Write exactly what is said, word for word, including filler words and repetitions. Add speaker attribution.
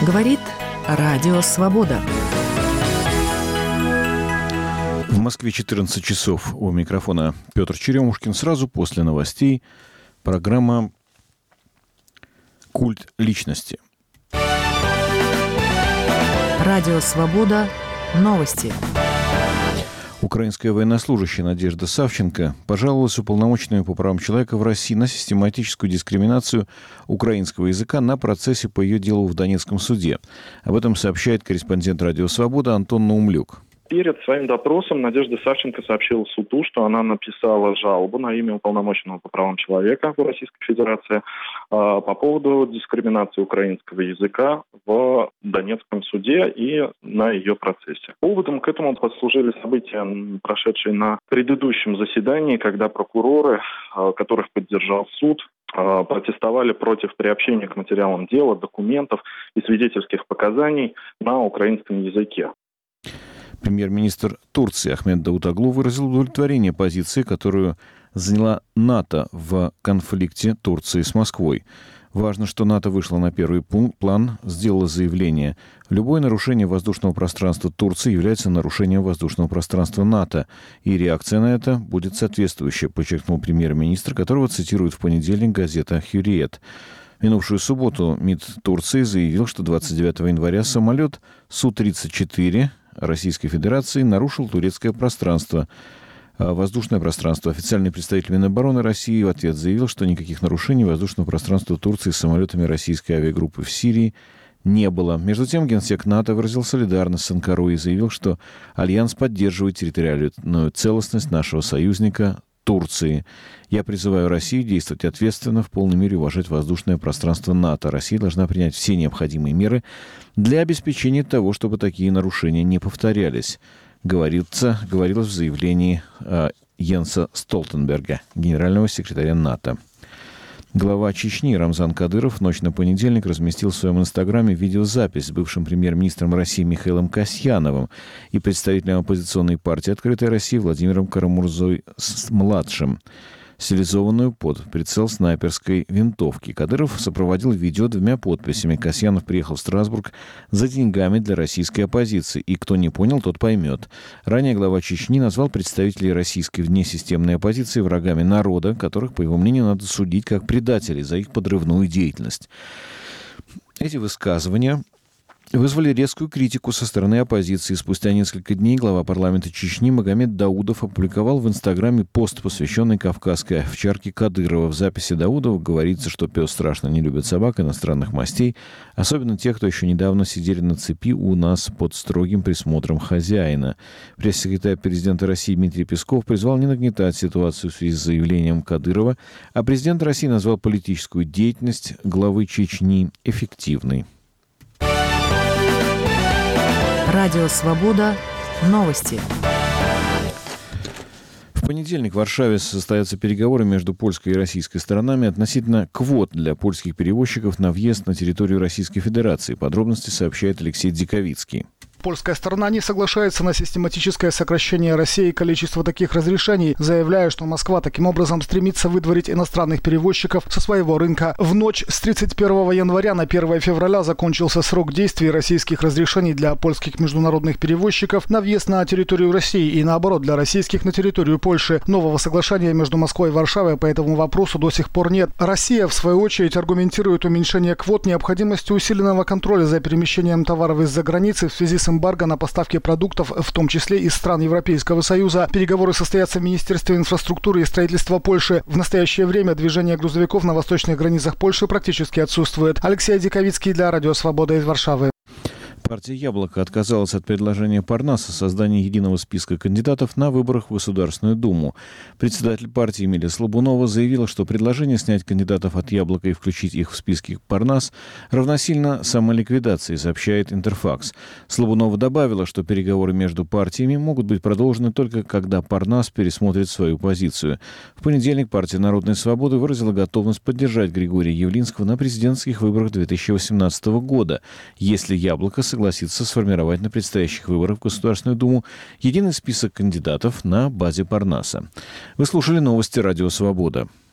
Speaker 1: Говорит Радио Свобода.
Speaker 2: В Москве четырнадцать часов. У микрофона Петр Черемушкин. Сразу после новостей программа «Культ личности».
Speaker 1: Радио Свобода. Новости.
Speaker 2: Украинская военнослужащая Надежда Савченко пожаловалась уполномоченному по правам человека в России на систематическую дискриминацию украинского языка на процессе по ее делу в Донецком суде. Об этом сообщает корреспондент Радио Свобода Антон Наумлюк.
Speaker 3: Перед своим допросом Надежда Савченко сообщила суду, что она написала жалобу на имя уполномоченного по правам человека в Российской Федерации э, по поводу дискриминации украинского языка в Донецком суде и на ее процессе. Поводом к этому послужили события, прошедшие на предыдущем заседании, когда прокуроры, э, которых поддержал суд, э, протестовали против приобщения к материалам дела, документов и свидетельских показаний на украинском языке.
Speaker 2: Премьер-министр Турции Ахмед Давутоглу выразил удовлетворение позиции, которую заняла НАТО в конфликте Турции с Москвой. Важно, что НАТО вышло на первый план, сделало заявление. Любое нарушение воздушного пространства Турции является нарушением воздушного пространства НАТО, и реакция на это будет соответствующая, подчеркнул премьер-министр, которого цитирует в понедельник газета «Хюриет». В минувшую субботу МИД Турции заявил, что двадцать девятого января самолет Су тридцать четыре Российской Федерации нарушил турецкое пространство, воздушное пространство. Официальный представитель Минобороны России в ответ заявил, что никаких нарушений воздушного пространства Турции с самолетами российской авиагруппы в Сирии не было. Между тем, генсек НАТО выразил солидарность с Анкарой и заявил, что Альянс поддерживает территориальную целостность нашего союзника Турции. Я призываю Россию действовать ответственно, в полной мере уважать воздушное пространство НАТО. Россия должна принять все необходимые меры для обеспечения того, чтобы такие нарушения не повторялись, говорится, говорилось в заявлении э, Йенса Столтенберга, генерального секретаря НАТО. Глава Чечни Рамзан Кадыров в ночь на понедельник разместил в своем инстаграме видеозапись с бывшим премьер-министром России Михаилом Касьяновым и представителем оппозиционной партии «Открытая Россия» Владимиром Карамурзой-младшим, стилизованную под прицел снайперской винтовки. Кадыров сопроводил видео двумя подписями. Касьянов приехал в Страсбург за деньгами для российской оппозиции. И кто не понял, тот поймет. Ранее глава Чечни назвал представителей российской внесистемной оппозиции врагами народа, которых, по его мнению, надо судить как предателей за их подрывную деятельность. Эти высказывания вызвали резкую критику со стороны оппозиции. Спустя несколько дней глава парламента Чечни Магомед Даудов опубликовал в Инстаграме пост, посвященный кавказской овчарке Кадырова. В записи Даудова говорится, что пес страшно не любит собак иностранных мастей, особенно тех, кто еще недавно сидели на цепи у нас под строгим присмотром хозяина. Пресс-секретарь президента России Дмитрий Песков призвал не нагнетать ситуацию в связи с заявлением Кадырова, а президент России назвал политическую деятельность главы Чечни эффективной.
Speaker 1: Радио Свобода. Новости.
Speaker 2: В понедельник в Варшаве состоятся переговоры между польской и российской сторонами относительно квот для польских перевозчиков на въезд на территорию Российской Федерации. Подробности сообщает Алексей Диковицкий.
Speaker 4: Польская сторона не соглашается на систематическое сокращение России количества таких разрешений, заявляя, что Москва таким образом стремится выдворить иностранных перевозчиков со своего рынка. В ночь с тридцать первого января на первое февраля закончился срок действия российских разрешений для польских международных перевозчиков на въезд на территорию России и наоборот для российских на территорию Польши. Нового соглашения между Москвой и Варшавой по этому вопросу до сих пор нет. Россия, в свою очередь, аргументирует уменьшение квот необходимостью усиленного контроля за перемещением товаров из-за границы в связи с эмбарго на поставки продуктов, в том числе из стран Европейского Союза. Переговоры состоятся в Министерстве инфраструктуры и строительства Польши. В настоящее время движение грузовиков на восточных границах Польши практически отсутствует. Алексей Диковицкий для Радио Свобода из Варшавы.
Speaker 2: Партия «Яблоко» отказалась от предложения Парнаса о создании единого списка кандидатов на выборах в Государственную Думу. Председатель партии Эмилия Слобунова заявила, что предложение снять кандидатов от «Яблока» и включить их в списки Парнас равносильно самоликвидации, сообщает Интерфакс. Слобунова добавила, что переговоры между партиями могут быть продолжены только когда Парнас пересмотрит свою позицию. В понедельник партия «Народной свободы» выразила готовность поддержать Григория Явлинского на президентских выборах две тысячи восемнадцатого года, если «Яблоко» согласится сформировать на предстоящих выборах в Государственную Думу единый список кандидатов на базе Парнаса. Вы слушали новости Радио Свобода.